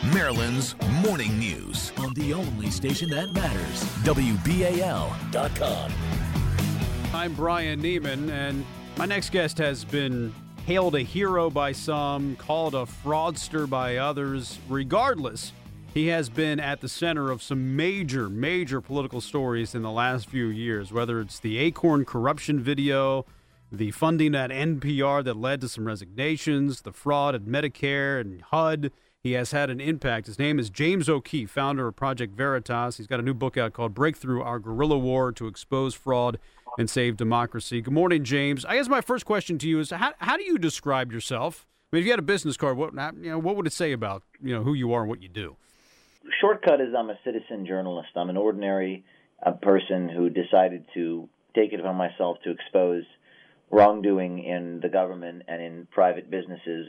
Maryland's Morning News on the only station that matters, WBAL.com. I'm Brian Neiman, and my next guest has been hailed a hero by some, called a fraudster by others. Regardless, he has been at the center of some major political stories in the last few years, whether it's the Acorn corruption video, the funding at NPR that led to some resignations, the fraud at Medicare and HUD. He has had an impact. His name is James O'Keefe, founder of Project Veritas. He's got a new book out called Breakthrough, Our Guerrilla War to Expose Fraud and Save Democracy. Good morning, James. I guess my first question to you is, how do you describe yourself? I mean, if you had a business card, what would it say about who you are and what you do? Shortcut is I'm a citizen journalist. I'm an ordinary person who decided to take it upon myself to expose wrongdoing in the government and in private businesses,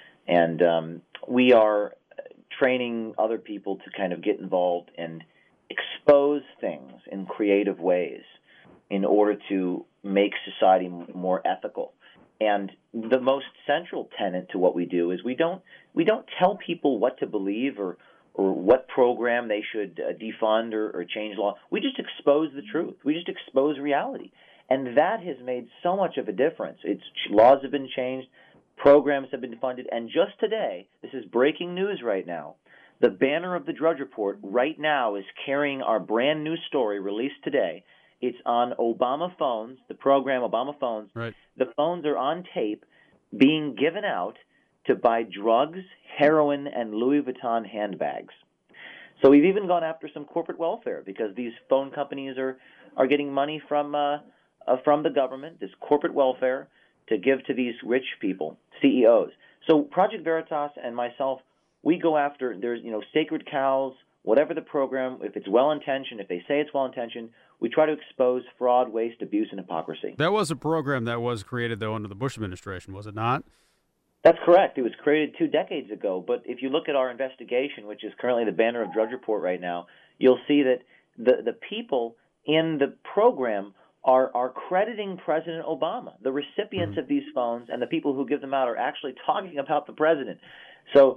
and we are training other people to kind of get involved and expose things in creative ways in order to make society more ethical. And the most central tenet to what we do is we don't tell people what to believe or what program they should defund or change law. We just expose the truth. We just expose reality. And that has made so much of a difference. Laws have been changed, programs have been funded, and just today, this is breaking news right now, the banner of the Drudge Report right now is carrying our brand new story released today. It's on Obama phones, the program Obama phones. Right. The phones are on tape being given out to buy drugs, heroin, and Louis Vuitton handbags. So we've even gone after some corporate welfare because these phone companies are getting money from the government, this corporate welfare, to give to these rich people, CEOs. So Project Veritas and myself, we go after, there's, sacred cows, whatever the program, if it's well-intentioned, if they say it's well-intentioned, we try to expose fraud, waste, abuse, and hypocrisy. That was a program that was created, though, under the Bush administration, was it not? That's correct. It was created 2 decades ago. But if you look at our investigation, which is currently the banner of Drudge Report right now, you'll see that the people in the program are crediting President Obama. The recipients of these phones and the people who give them out are actually talking about the president. So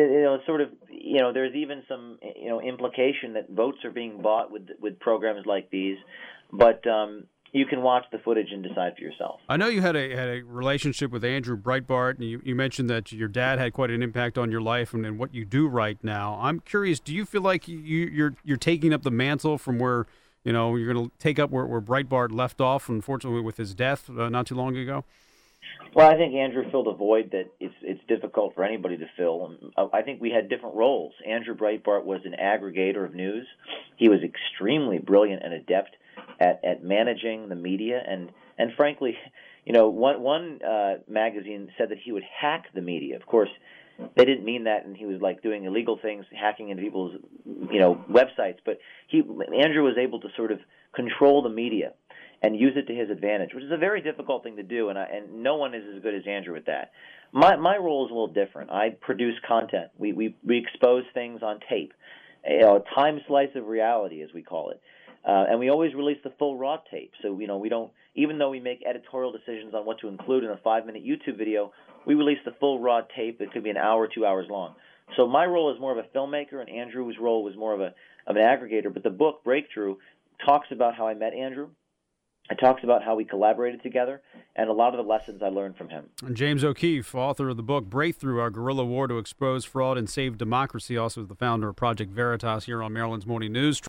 there's even some implication that votes are being bought with programs like these, but you can watch the footage and decide for yourself. I know you had a relationship with Andrew Breitbart, and you mentioned that your dad had quite an impact on your life and what you do right now. I'm curious, do you feel like you're taking up the mantle from where you're going to take up where Breitbart left off, unfortunately, with his death not too long ago? Well, I think Andrew filled a void that it's difficult for anybody to fill. I think we had different roles. Andrew Breitbart was an aggregator of news. He was extremely brilliant and adept at managing the media, and frankly, one magazine said that he would hack the media. Of course, they didn't mean that, and he was like doing illegal things, hacking into people's websites. But Andrew was able to sort of control the media and use it to his advantage, which is a very difficult thing to do, and no one is as good as Andrew at that. My role is a little different. I produce content. We expose things on tape, a time slice of reality, as we call it. And we always release the full raw tape. So, we don't, even though we make editorial decisions on what to include in a 5-minute YouTube video, we release the full raw tape. It could be an hour, 2 hours long. So my role is more of a filmmaker, and Andrew's role was more of an aggregator. But the book, Breakthrough, talks about how I met Andrew. It talks about how we collaborated together and a lot of the lessons I learned from him. And James O'Keefe, author of the book Breakthrough, Our Guerrilla War to Expose Fraud and Save Democracy, also is the founder of Project Veritas here on Maryland's Morning News.